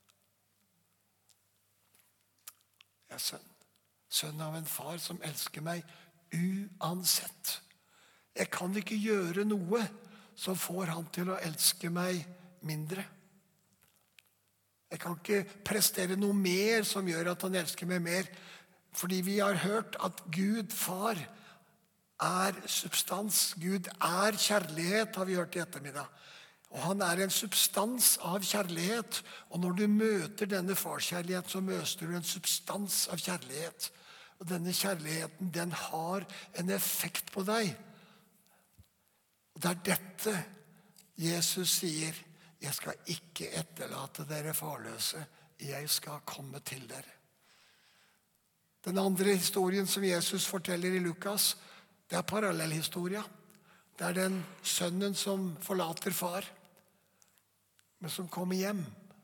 Jeg sønn. Sønn av en far som elsker meg uansett. Jeg kan ikke gjøre noe som får han til å elske meg mindre. Jeg kan ikke prestere noe mer som gjør at han elsker meg mer. Fordi vi har hørt at Gud, far, substans. Gud kjærlighet, har vi hørt i ettermiddag. Og han en substans av kjærlighet. Og når du møter denne farskjærlighet, så møter du en substans av kjærlighet. Og denne kjærligheten, den har en effekt på deg. Og det dette Jesus sier. Jeg skal ikke etterlate dere farløse. Jeg skal komme til dere. Den andre historien som Jesus forteller i Lukas, det parallellhistoria. Det den sønnen som forlater far, men som kommer hjem.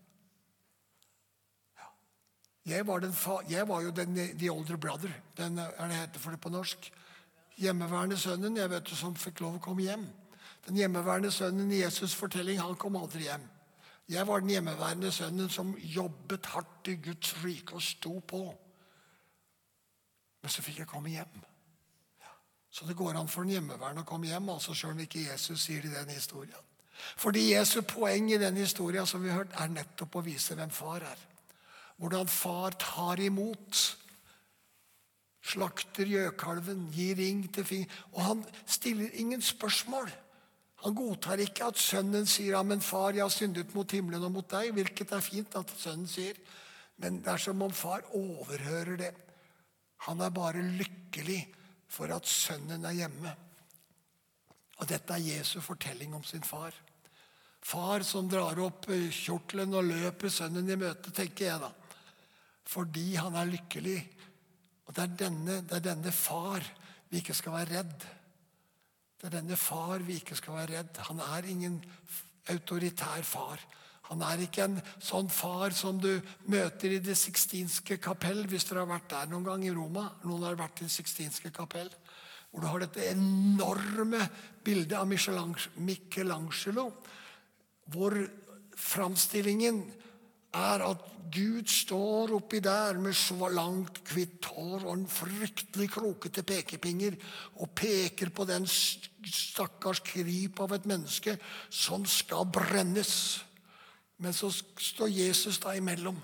Ja. Jeg var jo the older brother. Den det heter for det på norsk. Hjemmeværende sønnen, jeg vet du, som fikk lov å komme hjem. Den hjemmeværende sønnen i Jesus' fortelling, han kom aldri hjem. Jeg var den hjemmeværende sønnen som jobbet hardt i Guds rike og sto på. Men så fikk jeg komme hjem. Så det går an for en hjemmeværende å komme hjem, altså selv om ikke Jesus sier det i den historien. Fordi Jesu poeng i den historien som vi har hørt, nettopp å vise hvem far Hvordan far tar imot, slakter gjøkalven, gir ring til finger, og han stiller ingen spørsmål. Han godtar ikke at sønnen sier, ja, men far, jeg har syndet mot himmelen og mot deg, hvilket fint at sønnen sier, men det som om far overhører det. Han bare lykkelig for at sønnen hjemme. Og dette Jesu fortelling om sin far. Far som drar opp kjortelen og løper sønnen i møte, tenker jeg da. Fordi han lykkelig. Og det denne far vi ikke skal være redd. Det denne far vi ikke skal være redd. Han ingen autoritær far. Han ikke en sånn far som du møter i det Sixtinske kapell, hvis dere har vært der noen gang i Roma. Noen har vært i det Sixtinske kapell, hvor du har dette enorme bildet av Michelangelo, hvor framstillingen at Gud står oppi der med så langt hvitt hår og en fryktelig krokete pekepinger og peker på den stakkars kryp av et menneske som skal brennes. Men så står Jesus da imellom.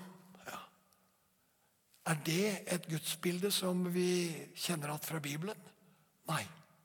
Ja. Det et gudsbilde som vi kjenner at fra Bibelen? Nei.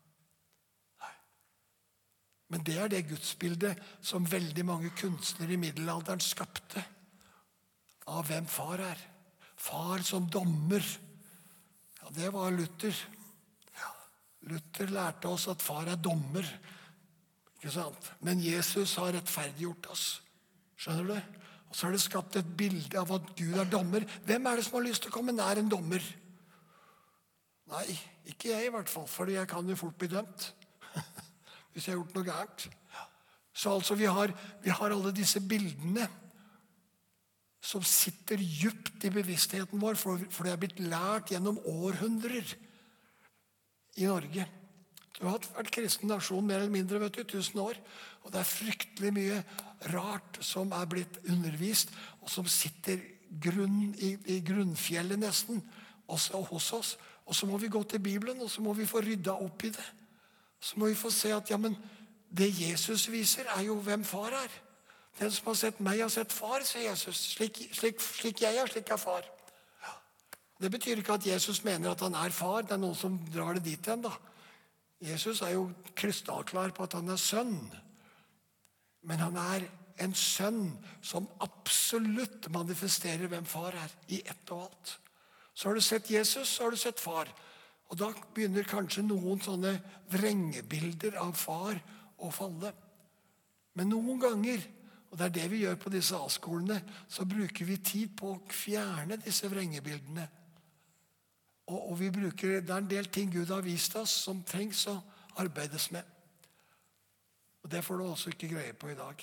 Men det det gudsbildet som veldig mange kunstnere i middelalderen skapte av hvem far Far som dommer. Ja, det var Luther. Ja. Luther lærte oss at far dommer. Ikke sant? Men Jesus har rettferdiggjort oss. Skjønner du? Og så har det skapt et bilde av at Gud dommer. Hvem det som har lyst til å komme nær en dommer? Nei, ikke jeg i hvert fall, for jeg kan jo fort bli dømt. Hvis jeg har gjort noe gærent. Så altså vi har alle disse bildene som sitter djupt i bevisstheten vår, for det har blitt lært gjennom århundrer i Norge. Du har vært kristen nasjon mer eller mindre, vet du, 1000 år. Og det fryktelig mye rart som blitt undervist, og som sitter i grunnfjellet nesten, også hos oss. Og så må vi gå til Bibelen, og så må vi få rydda opp i det. Så må vi få se at ja, men det Jesus viser jo hvem far Den som har sett meg, har sett far, sier Jesus. Slik jeg er, slik er far. Det betyr ikke at Jesus mener at han er far. Det er noen som drar det dit igjen, da. Jesus er jo krystallklar på at han er sønn. Men han er en sønn som absolutt manifesterer hvem far er, i ett og alt. Så har du sett Jesus, så har du sett far. Og da begynner kanskje noen sånne vrengebilder av far å falle. Men noen ganger, og det er det vi gjør på disse A-skolene, så bruker vi tid på å fjerne disse vrengebildene. Og det er en del ting Gud har vist oss som trengs å arbeides med. Og det får du også ikke greie på i dag.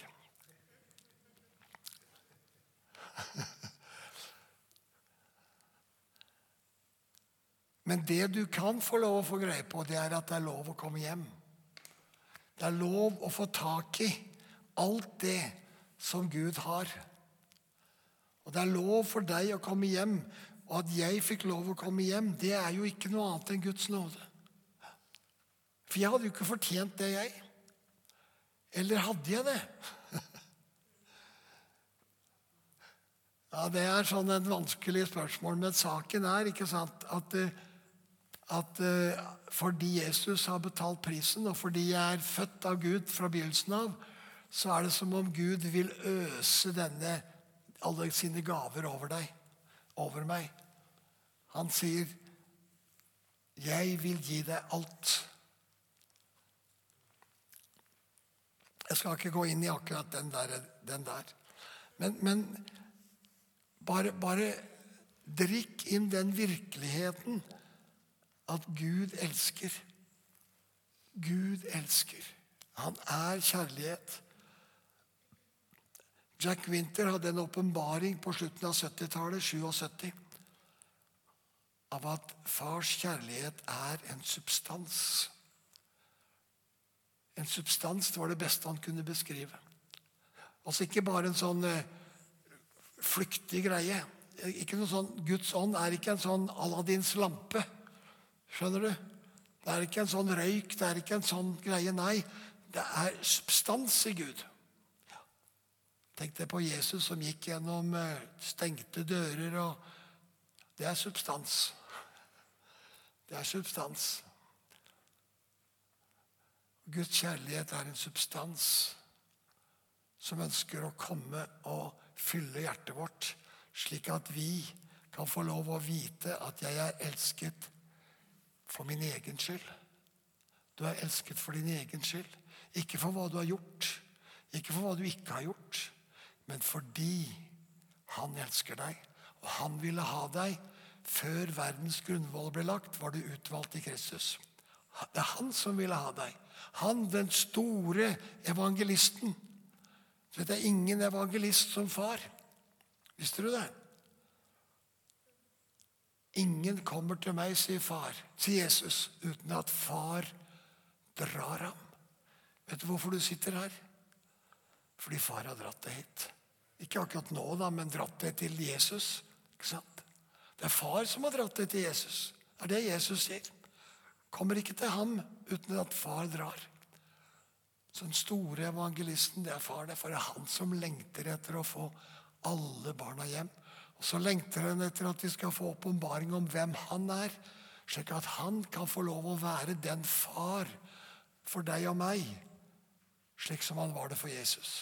Men det du kan få lov å få greie på, det er at det er lov å komme hjem. Det er lov å få tak i alt det som Gud har. Og det er lov for deg å komme hjem. Og at jeg fikk lov å komme hjem, det er jo ikke noe annet enn Guds nåde. For jeg hadde jo ikke fortjent det, jeg. Eller hadde jeg det? Ja, det er sånn et vanskelig spørsmål. Men saken er, ikke sant, at fordi Jesus har betalt prisen, og fordi jeg er født av Gud fra begynnelsen av, så er det som om Gud vil øse alle sine gaver over deg, over meg. Han sier, jeg vil gi deg alt. Jeg skal ikke gå inn i akkurat den der. Men bare drikk inn den virkeligheten at Gud elsker. Gud elsker. Han er kjærlighet. Jack Winter hadde en åpenbaring på slutten av 70-tallet, 77, av at fars kjærlighet er en substans. En substans, det var det beste han kunne beskrive. Altså ikke bare en sånn flyktig greie. Ikke noe sånn, Guds ånd er ikke en sånn Aladdins lampe. Skjønner du? Det er ikke en sånn røyk, det er ikke en sånn greie. Nei, det er substans i Gud. Tenk deg på Jesus som gikk gjennom stengte dører, og det er substans. Det er substans. Guds kjærlighet er en substans som ønsker å komme og fylle hjertet vårt, slik at vi kan få lov å vite at jeg er elsket for min egen skyld. Du er elsket for din egen skyld. Ikke for hva du har gjort, ikke for hva du ikke har gjort, men fordi han elsker deg, og han ville ha deg før verdens grunnvoll ble lagt, var du utvalgt i Kristus. Det er han som ville ha deg. Han, den store evangelisten. Så det er ingen evangelist som far. Visste du det? Ingen kommer til meg, sier Jesus, uten at far drar ham. Vet du hvorfor du sitter her? Fordi far har dratt deg hit. Ikke akkurat nå, da, men dratt deg til Jesus. Ikke sant? Det er far som har dratt deg til Jesus. Det er det Jesus sier. Kommer ikke til ham uten at far drar. Så den store evangelisten, det er far. Det er han som lengter etter å få alle barna hjem. Og så lengter han etter at vi skal få åpenbaring om hvem han er, slik at han kan få lov å være den far for deg og meg, slik som han var det for Jesus.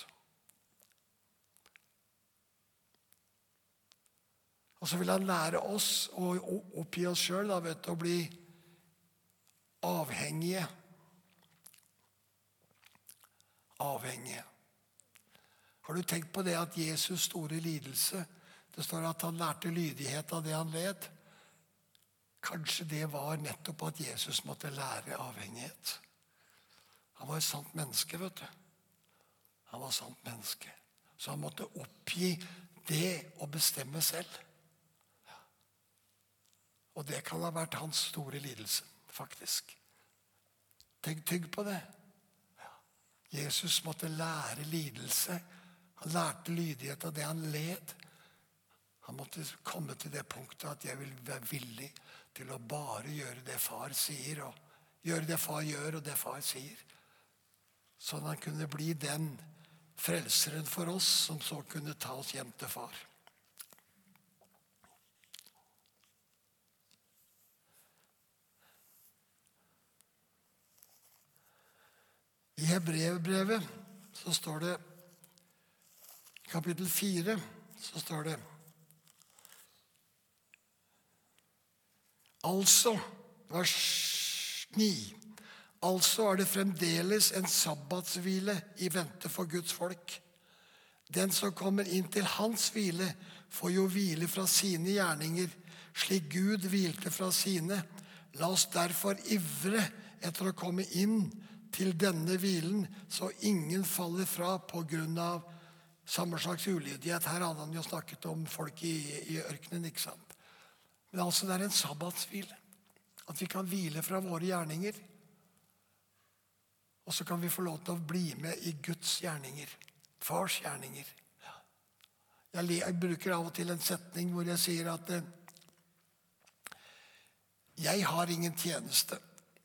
Og så vil han lære oss å oppgi oss selv, å bli avhengige. Avhengige. Har du tenkt på det at Jesus store lidelse, det står at han lærte lydighet av det han led? Kanskje det var nettopp at Jesus måtte lære avhengighet. Han var et sant menneske, vet du. Han var et sant menneske. Så han måtte oppgi det å bestemme selv. Og det kan ha vært hans store lidelse, faktisk. Tenk på det. Jesus måtte lære lidelse. Han lærte lydighet av det han led. Han måtte komme til det punktet at jeg vil være villig til å bare gjøre det far sier, og gjøre det far gjør, og det far sier. Sånn han kunne bli den frelseren for oss, som så kunne ta oss hjem til far. I Hebreerbrevet så står det, kapittel 4, så står det: altså, vers 9, altså er det fremdeles en sabbatshvile i vente for Guds folk. Den som kommer inn til hans hvile, får jo hvile fra sine gjerninger, slik Gud hvilte fra sine. La oss derfor ivre etter å komme inn til denne hvilen, så ingen faller fra på grunn av samme slags ulydighet. Her hadde han jo snakket om folk i ørkenen, ikke sant? Men altså, det er en sabbatshvile. At vi kan hvile fra våre gjerninger. Og så kan vi få lov til å bli med i Guds gjerninger. Fars gjerninger. Jeg bruker av og til en setning hvor jeg sier at jeg har ingen tjeneste.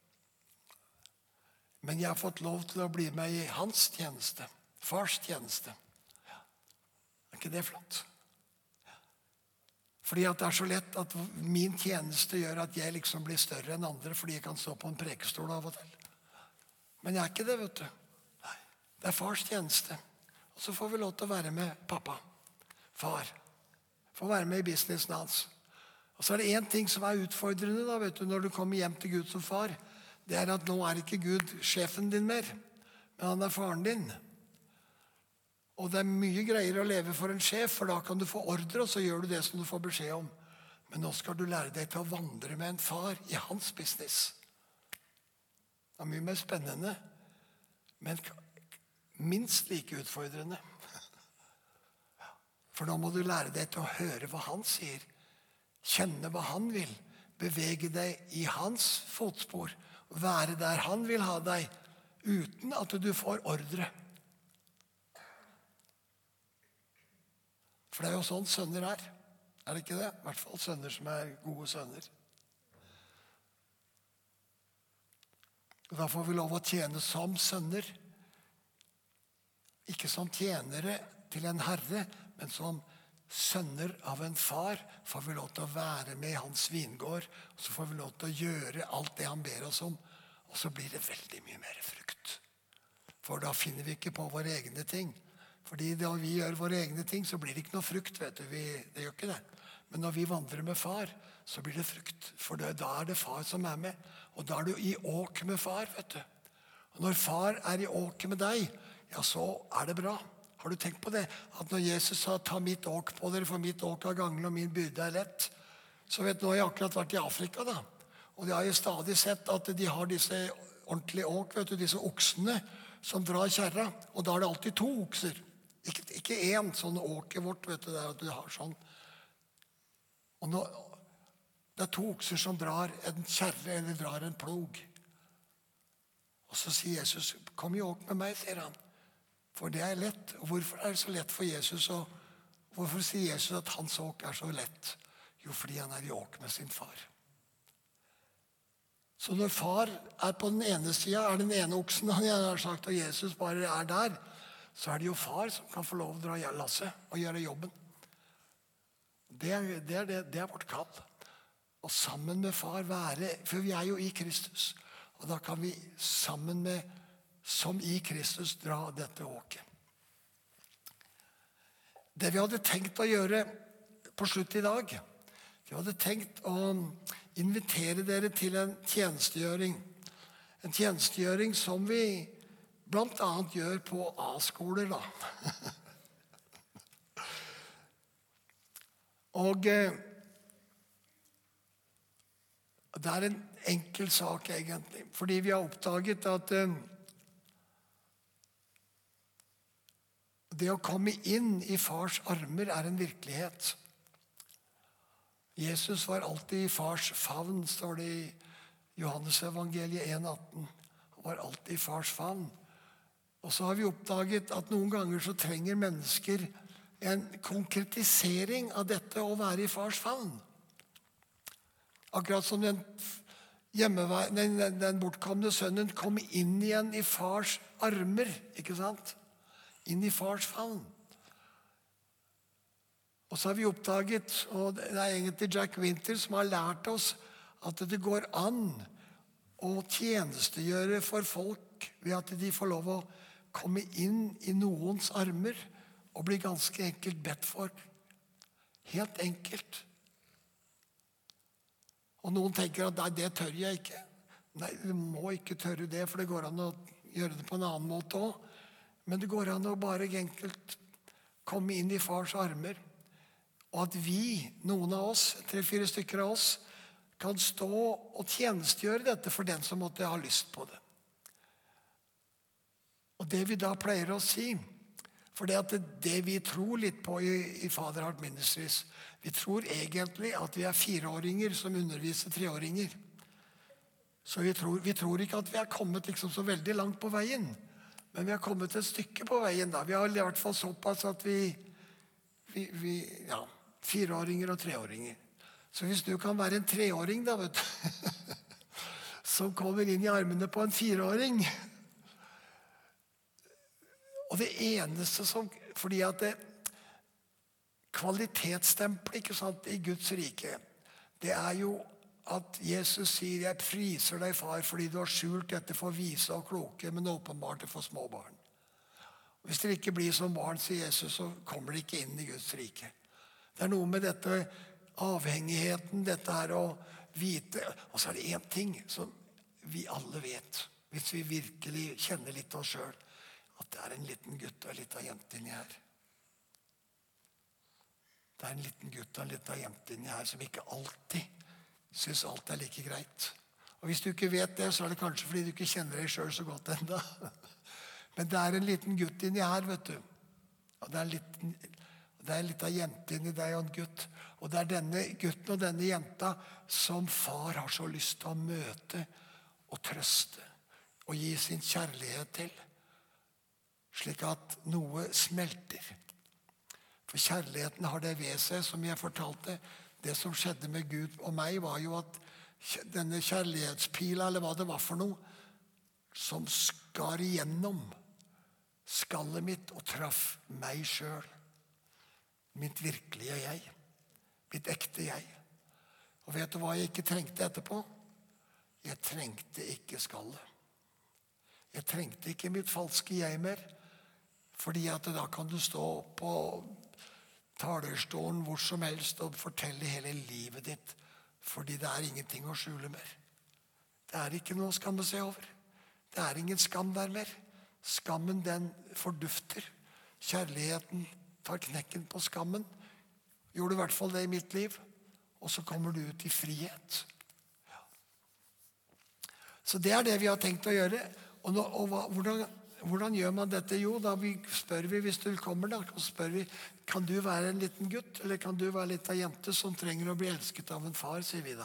Men jeg har fått lov til å bli med i hans tjeneste. Fars tjeneste. Er ikke det flott? Fordi at det er så lett at min tjeneste gjør at jeg liksom blir større enn andre, fordi jeg kan stå på en prekestol av og til. Men jeg er ikke det, vet du. Nei, det er fars tjeneste. Og så får vi lov til å være med pappa, far. Få være med i businessen hans. Og så er det en ting som er utfordrende da, vet du, når du kommer hjem til Gud som far. Det er at nå er ikke Gud sjefen din mer, men han er faren din. Og det er mye greier å leve for en sjef, for da kan du få ordre, og så gjør du det som du får beskjed om. Men nå skal du lære deg til å vandre med en far i hans business. Det er mye mer spennende, men minst like utfordrende. For nå må du lære deg til å høre hva han sier, kjenne hva han vil, bevege deg i hans fotspor, være der han vil ha deg, uten at du får ordre. For det er jo sånn sønner er. Er det ikke det? I hvert fall sønner som er gode sønner. Og da får vi lov å tjene som sønner. Ikke som tjenere til en herre, men som sønner av en far. Får vi lov til å være med i hans vingård, og så får vi lov til å gjøre alt det han ber oss om. Og så blir det veldig mye mer frukt. For da finner vi ikke på våre egne ting. Fordi da vi gjør våre egne ting, så blir det ikke noe frukt, vet du. Det gjør ikke det. Men når vi vandrer med far, så blir det frukt. For da er det far som er med. Og da er du i åk med far, vet du. Og når far er i åk med deg, ja, så er det bra. Har du tenkt på det? At når Jesus sa, ta mitt åk på dere, for mitt åk er ganglig, og min byrde er lett. Så vet du, nå har jeg akkurat vært i Afrika, da. Og jeg har jo stadig sett at de har disse ordentlige åk, vet du, disse oksene som drar kjerra. Og da er det alltid 2 okser. Ikke én sånn åke vårt, vet du, det er at du har sånn. Og nå, det er 2 okser som drar en kjerre eller drar en plog. Og så sier Jesus, kom i åk med meg, sier han. For det er lett. Og hvorfor er det så lett for Jesus? Og hvorfor sier Jesus at hans åk er så lett? Jo, fordi han er i åk med sin far. Så når far er på den ene siden, er den ene oksen, han har sagt, og Jesus bare er der, så er det jo far som kan få lov å dra lasset og gjøre jobben. Det er vårt kall. Og sammen med far være, for vi er jo i Kristus, og da kan vi sammen med, som i Kristus, dra dette åket. Det vi hadde tenkt å gjøre på slutt i dag, vi hadde tenkt å invitere dere til en tjenestegjøring. En tjenestegjøring som vi blant annet gjør på A-skoler, da. Og det er en enkel sak, egentlig. Fordi vi har oppdaget at det å komme inn i fars armer er en virkelighet. Jesus var alltid i fars favn, står det i Johannes evangeliet 1,18. Han var alltid i fars favn. Og så har vi oppdaget at noen ganger så trenger mennesker en konkretisering av dette å være i fars favn. Akkurat som den bortkomne sønnen kom inn igjen i fars armer, ikke sant? inn i fars favn. Og så har vi oppdaget, og det egentlig Jack Winter som har lært oss, at det går an å tjenestegjøre for folk ved at de får lov å komme inn i noens armer og bli ganske enkelt bedt for. Helt enkelt. Og noen tenker at nei, det tør jeg ikke. Nei, du må ikke tørre det, for det går an å gjøre det på en annen måte også. Men det går an å bare enkelt komme inn i fars armer. Og at vi, noen av oss, 3-4 stykker av oss, kan stå og tjenestegjøre dette for den som måtte ha lyst på det. Og det vi da pleier å si, for det vi tror litt på i Fatherheart Ministries, vi tror egentlig at vi er 4-åringer som underviser 3-åringer. Så vi tror ikke at vi er kommet liksom så veldig langt på veien, men vi har kommet et stykke på veien da. Vi har i hvert fall såpass at vi 4-åringer og 3-åringer. Så hvis du kan være en 3-åring da, vet du, som kommer inn i armene på en 4-åring, og det eneste som, fordi at kvalitetsstempelet, ikke sant, i Guds rike, det er jo at Jesus sier, jeg priser deg, far, fordi du har skjult dette for vise og kloke, men åpenbart for små barn. Hvis dere ikke blir som barn, sier Jesus, så kommer dere ikke inn i Guds rike. Det er noe med dette avhengigheten, dette her å vite. Og så er det en ting som vi alle vet, hvis vi virkelig kjenner litt av oss selv, at det er en liten gutt og en liten jente inni her. Det er en liten gutt og en liten jente inni her som ikke alltid synes alt er like greit. Og hvis du ikke vet det, så er det kanskje fordi du ikke kjenner deg selv så godt enda. Men det er en liten gutt inni her, vet du. Og det er en liten jente inni deg og en gutt. Og det er denne gutten og denne jenta som far har så lyst til å møte og trøste og gi sin kjærlighet til. Slik at noe smelter. For kjærligheten har det ved seg, som jeg fortalte. Det som skjedde med Gud og meg, var jo at denne kjærlighetspila, eller hva det var for noe, som skar igjennom skallet mitt og traff meg selv. Mitt virkelige jeg. Mitt ekte jeg. Og vet du hva jeg ikke trengte etterpå? Jeg trengte ikke skallet. Jeg trengte ikke mitt falske jeg mer. Fordi at da kan du stå på talerstolen hvor som helst og fortelle hele livet ditt. Fordi det er ingenting å skjule mer. Det er ikke noe å skamme seg over. Det er ingen skam der mer. Skammen, den fordufter. Kjærligheten tar knekken på skammen. Gjorde i hvert fall det i mitt liv. Og så kommer du ut i frihet. Ja. Så det er det vi har tenkt å gjøre. Hvordan gjør man dette? Jo, da spør vi, hvis du kommer da, spør vi, kan du være en liten gutt, eller kan du være litt av jente som trenger å bli elsket av en far, sier vi da.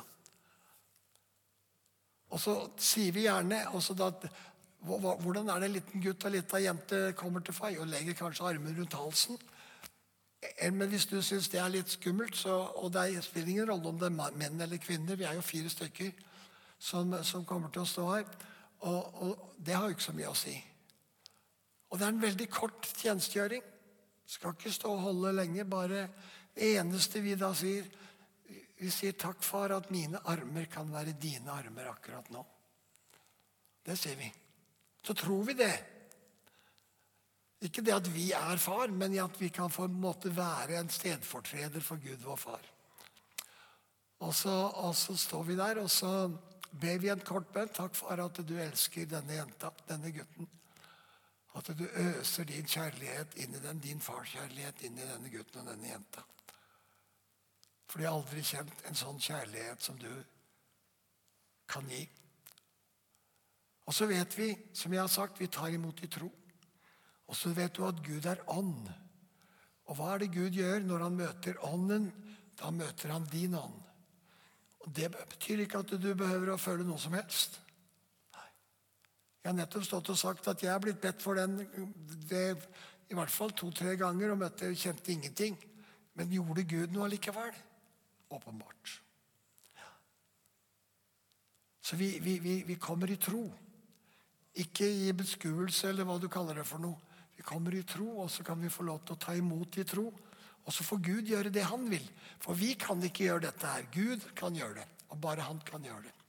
Og så sier vi gjerne, også da, hvordan er det en liten gutt og en liten jente kommer til far? Og legger kanskje armen rundt halsen. Men hvis du synes det er litt skummelt, og det spiller ingen rolle om det er menn eller kvinner, vi er jo 4 stykker som kommer til å stå her, og det har jo ikke så mye å si. Og det er en veldig kort tjenestegjøring. Skal ikke stå og holde lenge, bare det eneste vi da sier, vi sier takk far at mine armer kan være dine armer akkurat nå. Det sier vi. Så tror vi det. Ikke det at vi er far, men at vi kan på en måte være en stedfortreder for Gud vår far. Og så står vi der, og så ber vi en kort bønn. Takk far at du elsker denne jenta, denne gutten. At du øser din kjærlighet inn i den, din farskjærlighet inn i denne gutten og denne jenta. For de har aldri kjent en sånn kjærlighet som du kan gi. Og så vet vi, som jeg har sagt, vi tar imot i tro. Og så vet du at Gud er ånd. Og hva er det Gud gjør når han møter ånden? Da møter han din ånd. Og det betyr ikke at du behøver å føle noe som helst. Jeg har nettopp stått og sagt at jeg har blitt bedt for den i hvert fall 2-3 ganger og kjente ingenting. Men gjorde Gud noe likevel? Åpenbart. Så vi kommer i tro. Ikke i beskuelse eller hva du kaller det for noe. Vi Vi kommer i tro, og så kan vi få lov til å ta imot i tro. Og så får Gud gjøre det han vil. For vi kan ikke gjøre dette her. Gud kan gjøre det, og bare han kan gjøre det.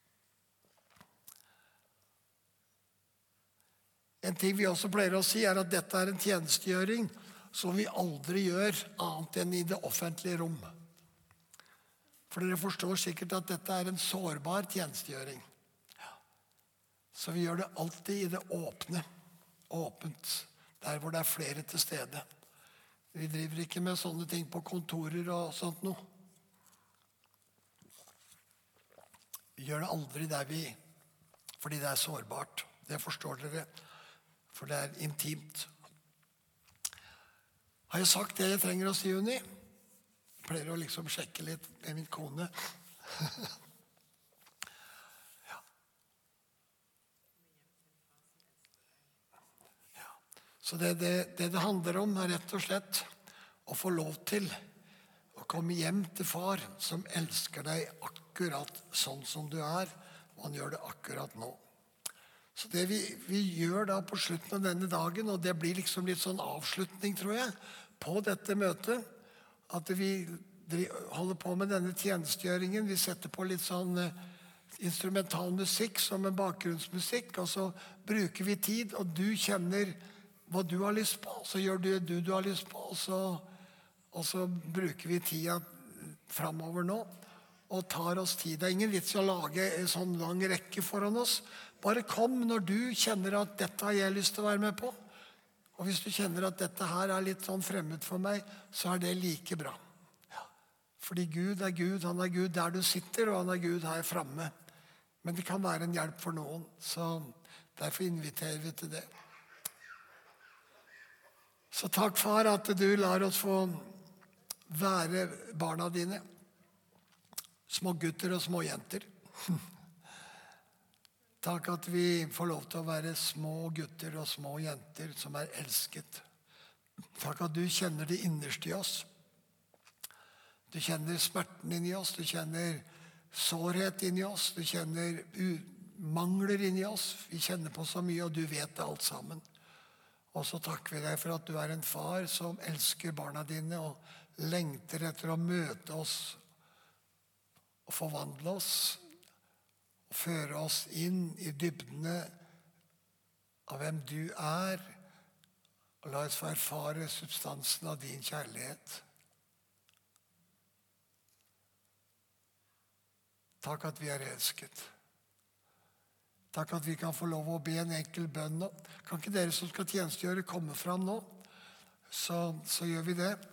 En ting vi også pleier å si, er at dette er en tjenestegjøring som vi aldri gjør annet enn i det offentlige rom. For dere forstår sikkert at dette er en sårbar tjenestegjøring. Så vi gjør det alltid i det åpne, åpent, der hvor det er flere til stede. Vi driver ikke med sånne ting på kontorer og sånt noe. Vi gjør det aldri fordi det er sårbart. Det forstår dere, for det er intimt. Har jeg sagt det jeg trenger å si, Unni? Jeg pleier å liksom sjekke litt med min kone. Så det handler om, er rett og slett å få lov til å komme hjem til far, som elsker deg akkurat sånn som du er, og han gjør det akkurat nå. Så det vi gjør da på slutten av denne dagen, og det blir liksom litt sånn avslutning, tror jeg, på dette møtet, at vi holder på med denne tjenestegjøringen. Vi setter på litt sånn instrumental musikk som en bakgrunnsmusikk, og så bruker vi tid, og du kjenner hva du har lyst på, så gjør du har lyst på, og så bruker vi tida fremover nå, og tar oss tid. Det er ingen vits å lage en sånn lang rekke foran oss. Bare kom når du kjenner at dette har jeg lyst til å være med på. Og hvis du kjenner at dette her er litt sånn fremmed for meg, så er det like bra. Fordi Gud er Gud, han er Gud der du sitter, og han er Gud her fremme. Men det kan være en hjelp for noen, så derfor inviterer vi til det. Så takk, far, at du lar oss få være barna dine. Små gutter og små jenter. Takk at vi får lov til å være små gutter og små jenter som er elsket. Takk at du kjenner det innerste i oss. Du kjenner smerten inni oss, du kjenner sårhet inni oss, du kjenner mangler inni oss. Vi kjenner på så mye, og du vet det alt sammen. Og så takker vi deg for at du er en far som elsker barna dine og lengter etter å møte oss og forvandle oss og føre oss inn i dybdene av hvem du er, og la oss få erfare substansen av din kjærlighet. Takk at vi er elsket. Takk at vi kan få lov å be en enkel bønn nå. Kan ikke dere som skal tjenestegjøre komme fram nå? Så gjør vi det.